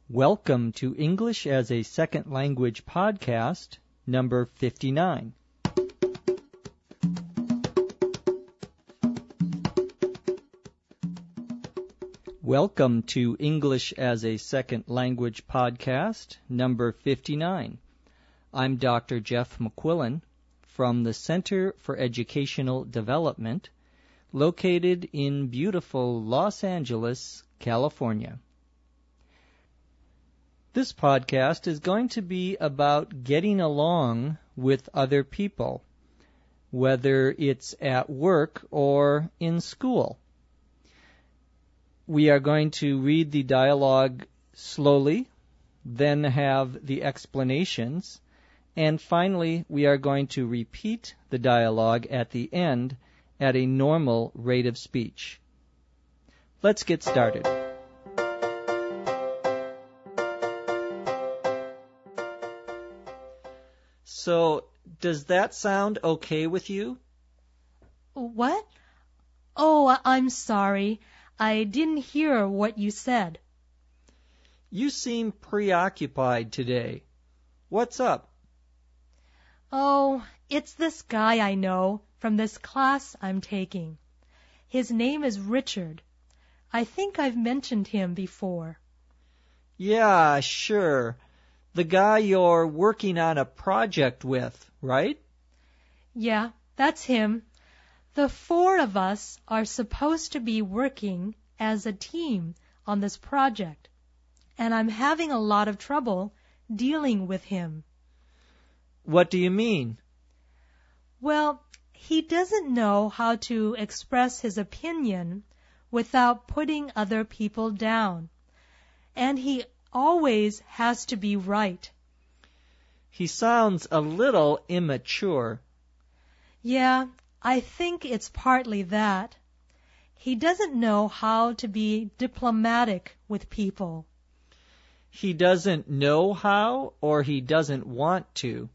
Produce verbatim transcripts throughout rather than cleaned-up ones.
Welcome to English as a Second Language podcast, number fifty-nine. Welcome to English as a Second Language podcast, number fifty-nine. I'm Doctor Jeff McQuillan from the Center for Educational Development, located in beautiful Los Angeles, California. This podcast is going to be about getting along with other people, whether it's at work or in school. We are going to read the dialogue slowly, then have the explanations, and finally we are going to repeat the dialogue at the end at a normal rate of speech. Let's get started. So, does that sound okay with you? What? Oh, I'm sorry. I didn't hear what you said. You seem preoccupied today. What's up? Oh, it's this guy I know from this class I'm taking. His name is Richard. I think I've mentioned him before. Yeah, sure. The guy you're working on a project with, right? Yeah, that's him. The four of us are supposed to be working as a team on this project, and I'm having a lot of trouble dealing with him. What do you mean? Well, he doesn't know how to express his opinion without putting other people down, and he always has to be right. He sounds a little immature. Yeah, I think it's partly that. He doesn't know how to be diplomatic with people. He doesn't know how, or he doesn't want to?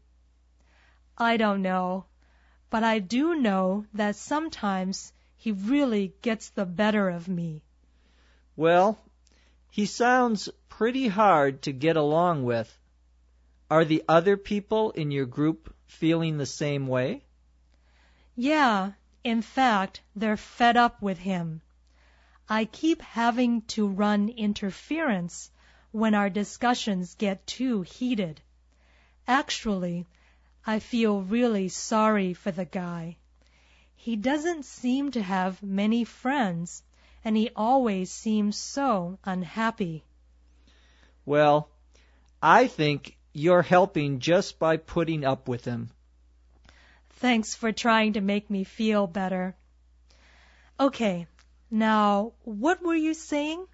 I don't know, but I do know that sometimes he really gets the better of me. Well, he sounds pretty hard to get along with. Are the other people in your group feeling the same way? Yeah, in fact, they're fed up with him. I keep having to run interference when our discussions get too heated. Actually, I feel really sorry for the guy. He doesn't seem to have many friends, and he always seems so unhappy. Well, I think you're helping just by putting up with him. Thanks for trying to make me feel better. Okay, now, what were you saying?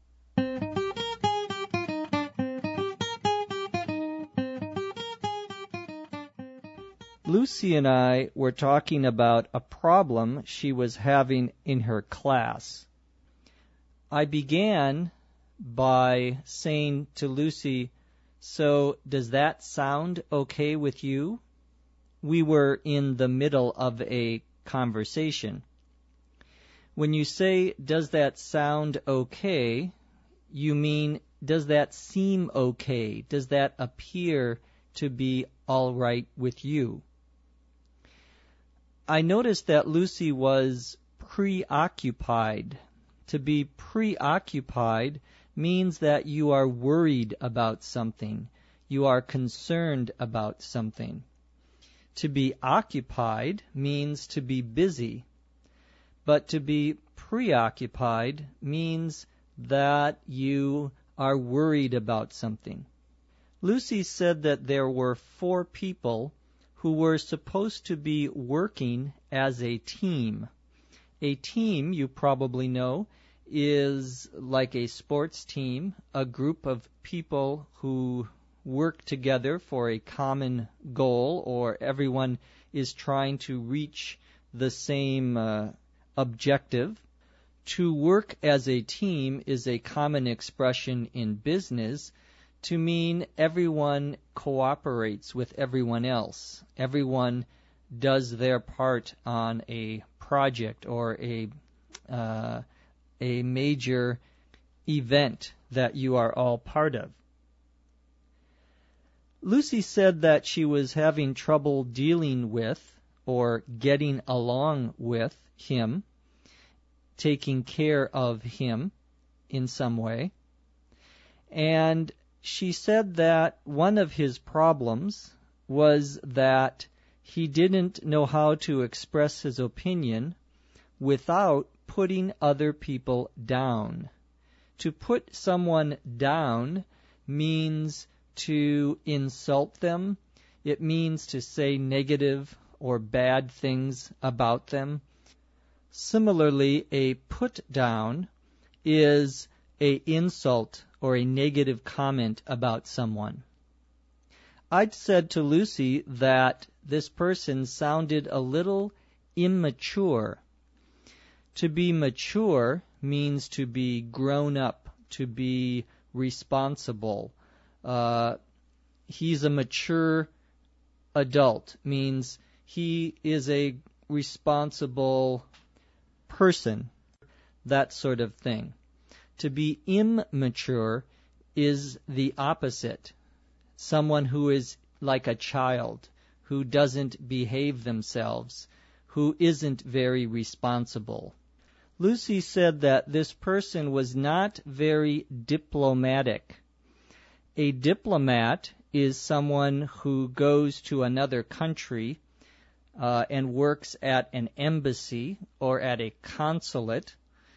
Lucy and I were talking about a problem she was having in her class. I began by saying to Lucy, "So does that sound okay with you?" We were in the middle of a conversation. When you say, "Does that sound okay?" you mean, does that seem okay? Does that appear to be all right with you? I noticed that Lucy was preoccupied. To be preoccupied means that you are worried about something. You are concerned about something. To be occupied means to be busy. But to be preoccupied means that you are worried about something. Lucy said that there were four people who were supposed to be working as a team. A team, you probably know, is like a sports team, a group of people who work together for a common goal, or everyone is trying to reach the same uh, objective. To work as a team is a common expression in business to mean everyone cooperates with everyone else. Everyone does their part on a project or a uh, a major event that you are all part of. Lucy said that she was having trouble dealing with or getting along with him, taking care of him in some way. And she said that one of his problems was that he didn't know how to express his opinion without putting other people down. To put someone down means to insult them. It means to say negative or bad things about them. Similarly, a put down is a insult or a negative comment about someone. I'd said to Lucy that this person sounded a little immature. To be mature means to be grown up, to be responsible. Uh, he's a mature adult, means he is a responsible person, that sort of thing. To be immature is the opposite. Someone who is like a child, who doesn't behave themselves, who isn't very responsible. Lucy said that this person was not very diplomatic. A diplomat is someone who goes to another country uh, and works at an embassy or at a consulate,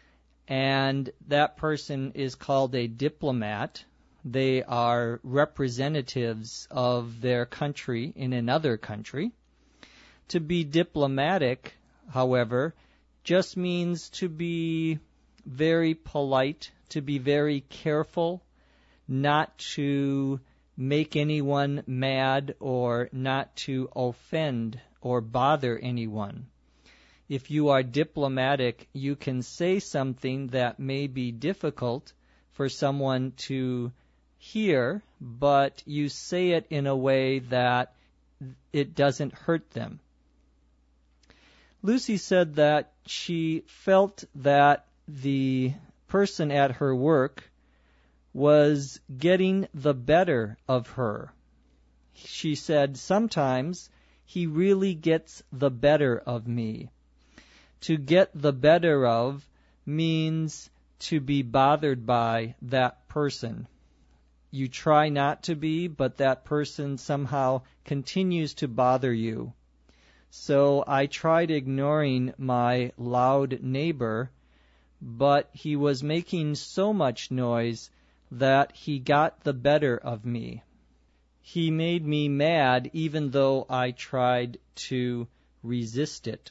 and that person is called a diplomat. They are representatives of their country in another country. To be diplomatic, however, just means to be very polite, to be very careful, not to make anyone mad or not to offend or bother anyone. If you are diplomatic, you can say something that may be difficult for someone to hear, but you say it in a way that it doesn't hurt them. Lucy said that she felt that the person at her work was getting the better of her. She said, sometimes he really gets the better of me. To get the better of means to be bothered by that person. You try not to be, but that person somehow continues to bother you. So I tried ignoring my loud neighbor, but he was making so much noise that he got the better of me. He made me mad even though I tried to resist it.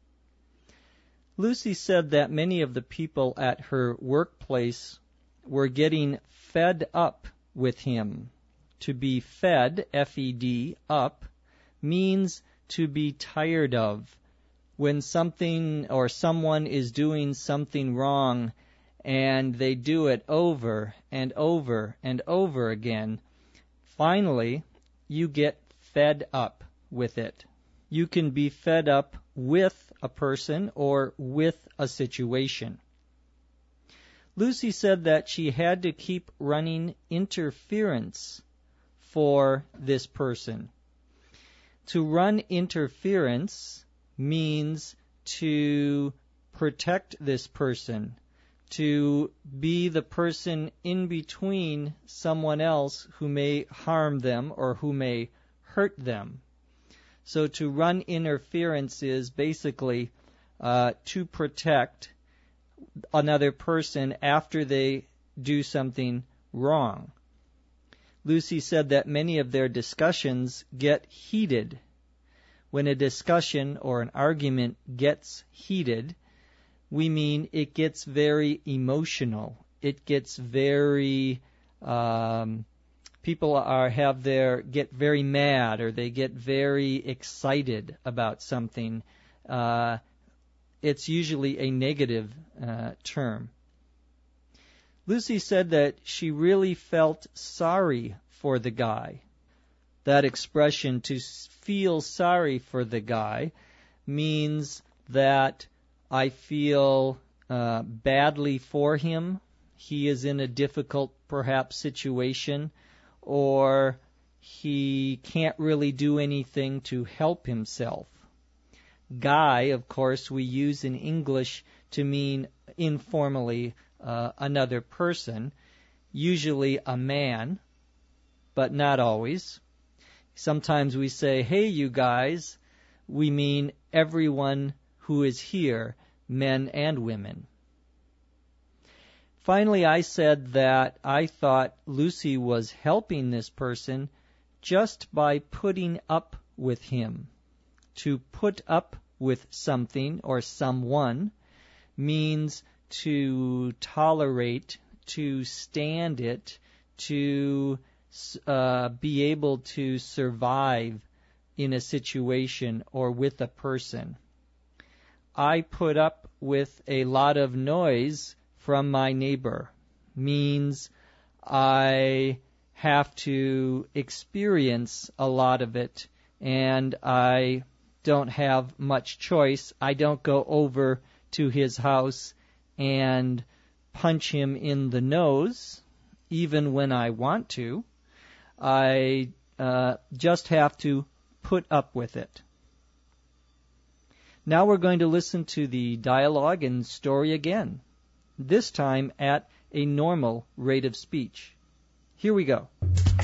Lucy said that many of the people at her workplace were getting fed up with him. To be fed, F E D, up, means to be tired of. When something or someone is doing something wrong and they do it over and over and over again, finally you get fed up with it. You can be fed up with a person or with a situation. Lucy said that she had to keep running interference for this person. To run interference means to protect this person, to be the person in between someone else who may harm them or who may hurt them. So to run interference is basically uh, to protect another person after they do something wrong. Lucy said that many of their discussions get heated. When a discussion or an argument gets heated, we mean it gets very emotional. It gets very, um, people are have their get very mad or they get very excited about something. Uh, it's usually a negative uh, term. Lucy said that she really felt sorry for the guy. That expression, to feel sorry for the guy, means that I feel uh, badly for him. he is in a difficult, perhaps, situation, or he can't really do anything to help himself. Guy, of course, we use in English to mean informally uh, another person, usually a man, but not always. Sometimes we say, hey, you guys. We mean everyone who is here, men and women. Finally, I said that I thought Lucy was helping this person just by putting up with him. To put up with something or someone means to tolerate, to stand it, to uh, be able to survive in a situation or with a person. I put up with a lot of noise from my neighbor means I have to experience a lot of it, and I don't have much choice. I don't go over to his house and punch him in the nose, even when I want to. I uh, just have to put up with it. Now we're going to listen to the dialogue and story again, this time at a normal rate of speech. Here we go.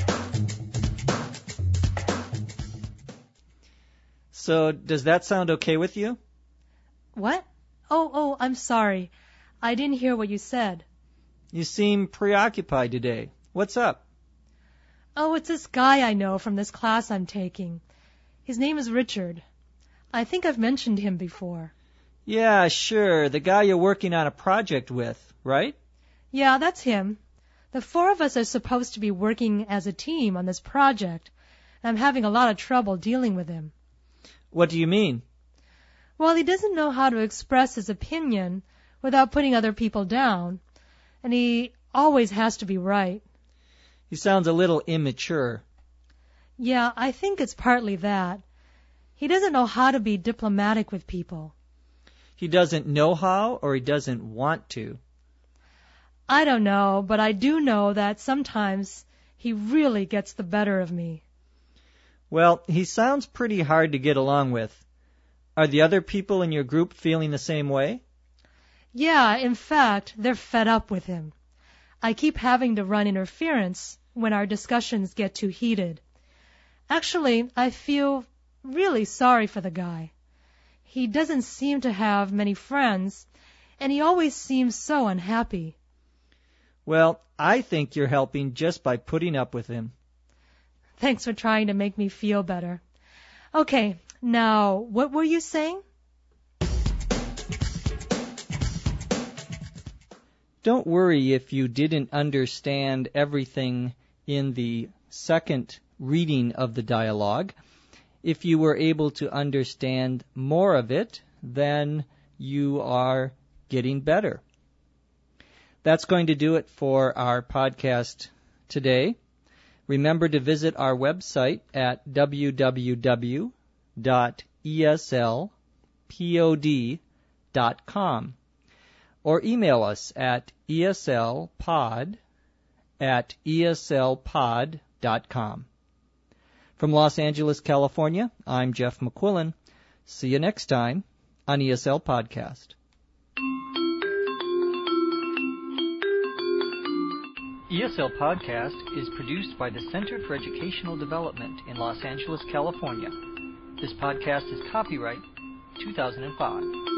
So, does that sound okay with you? What? Oh, oh, I'm sorry. I didn't hear what you said. You seem preoccupied today. What's up? Oh, it's this guy I know from this class I'm taking. His name is Richard. I think I've mentioned him before. Yeah, sure. The guy you're working on a project with, right? Yeah, that's him. The four of us are supposed to be working as a team on this project, and I'm having a lot of trouble dealing with him. What do you mean? Well, he doesn't know how to express his opinion without putting other people down, and he always has to be right. He sounds a little immature. Yeah, I think it's partly that. He doesn't know how to be diplomatic with people. He doesn't know how, or he doesn't want to? I don't know, but I do know that sometimes he really gets the better of me. Well, he sounds pretty hard to get along with. Are the other people in your group feeling the same way? Yeah, in fact, they're fed up with him. I keep having to run interference when our discussions get too heated. Actually, I feel really sorry for the guy. He doesn't seem to have many friends, and he always seems so unhappy. Well, I think you're helping just by putting up with him. Thanks for trying to make me feel better. Okay, now, what were you saying? Don't worry if you didn't understand everything in the second reading of the dialogue. If you were able to understand more of it, then you are getting better. That's going to do it for our podcast today. Remember to visit our website at w w w dot e s l pod dot com or email us at eslpod at eslpod dot com. From Los Angeles, California, I'm Jeff McQuillan. See you next time on E S L Podcast. E S L Podcast is produced by the Center for Educational Development in Los Angeles, California. This podcast is copyright two thousand five.